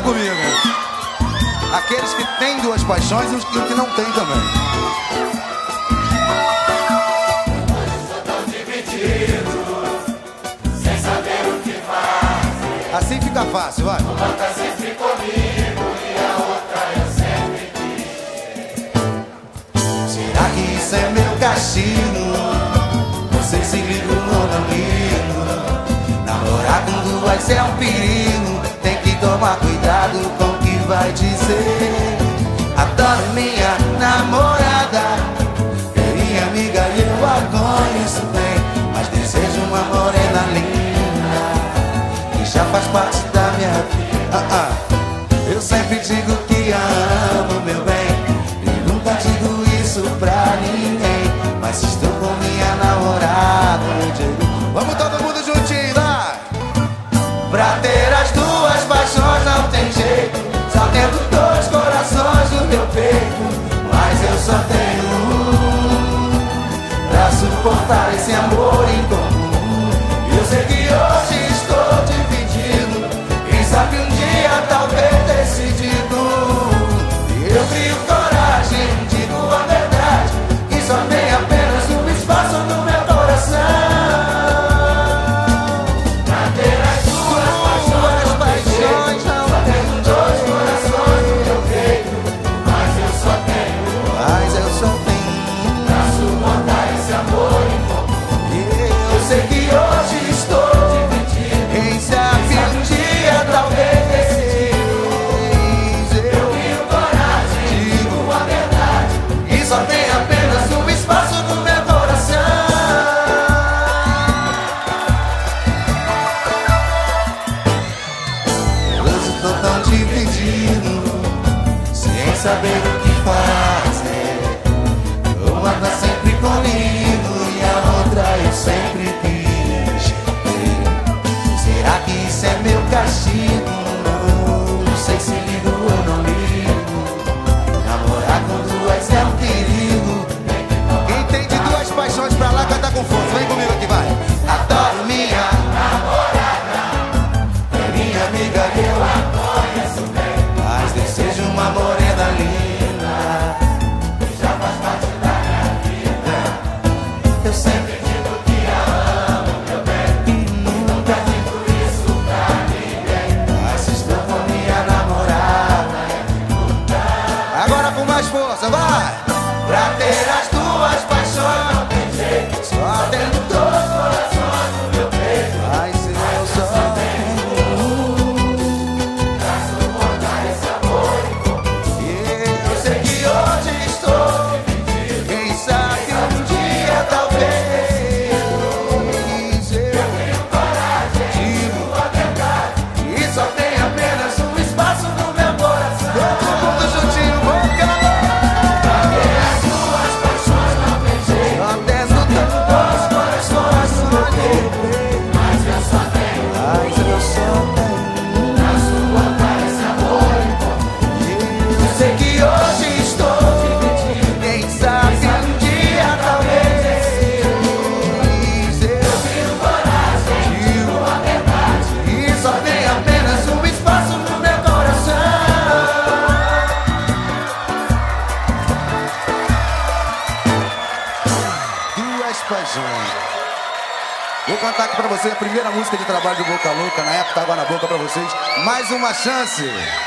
comigo. Aqueles que têm duas paixões e os que não têm também. Estou tão dividido, sem saber o que fazer. Assim fica fácil, vai. Uma tá sempre comigo e a outra eu sempre quis. Será que isso é meu castigo? Não sei se ligo ou não ligo. Namorar com duas é um perigo. Tem que tomar cuidado com o que vai dizer. Adoro minha namorada, é minha amiga e eu a conheço bem. Mas desejo uma morena linda que já faz parte da minha vida. Eu sempre digo que a amo, meu bem, e nunca digo isso pra ninguém. Mas se estou com minha namorada, eu digo, vamos todo mundo juntinho, vai! Pra ter as duas paixões não tem jeito, só tendo dois corações no meu peito. Mas eu só tenho um pra suportar esse amor em comum. Eu sei que hoje estou dividido, quem sabe um dia talvez decidido. Eu crio coragem, digo a verdade, que só tem apenas um espaço no meu coração. Pra ter as duas paixões não tem jeito, só tenho dois corações no meu peito. Mas eu só tenho pra suportar esse amor em comum. Eu sei que hoje estou Dividido, quem sabe um dia talvez decidido. eu crio coragem, digo a verdade. E só tem apenas um espaço no meu coração. Hoje estou tão dividido, sem saber o que fazer. Uma tá sempre comigo e a outra eu sempre quis. Será que isso é meu castigo? Não sei se ligo ou não ligo. Namorar com duas é um perigo. Quem tem de duas paixões pra lá canta com força. Vem comigo aqui, vai. Adoro minha namorada, é minha amiga e eu a conheço bem. Mas desejo uma morena linda que já faz parte da minha vida. Eu sempre Digo que a amo, meu bem, e nunca digo isso pra ninguém. mas estou com minha namorada. Agora com mais força, vai! Pra ter as duas paixões não tem jeito, só tendo dois corações no meu peito. Mas eu só tenho um Pra suportar esse amor em comum. e eu sei que hoje estou dividido. Quem sabe um dia talvez eu Crio coragem, digo a verdade. e só tem apenas um espaço no meu coração. Todo mundo juntinho, boca! As duas paixões não tem jeito, Só tendo dois corações no meu peito. mas eu só tenho Mas eu só tenho pra suportar esse amor em comum. eu sei que hoje estou dividido. Quem sabe um dia talvez eu Crio coragem, digo a verdade. e só tem apenas um espaço no meu coração. Duas paixões. Vou cantar aqui pra você a primeira música de trabalho do Boca Louca, na época Água na Boca pra vocês. Mais uma chance.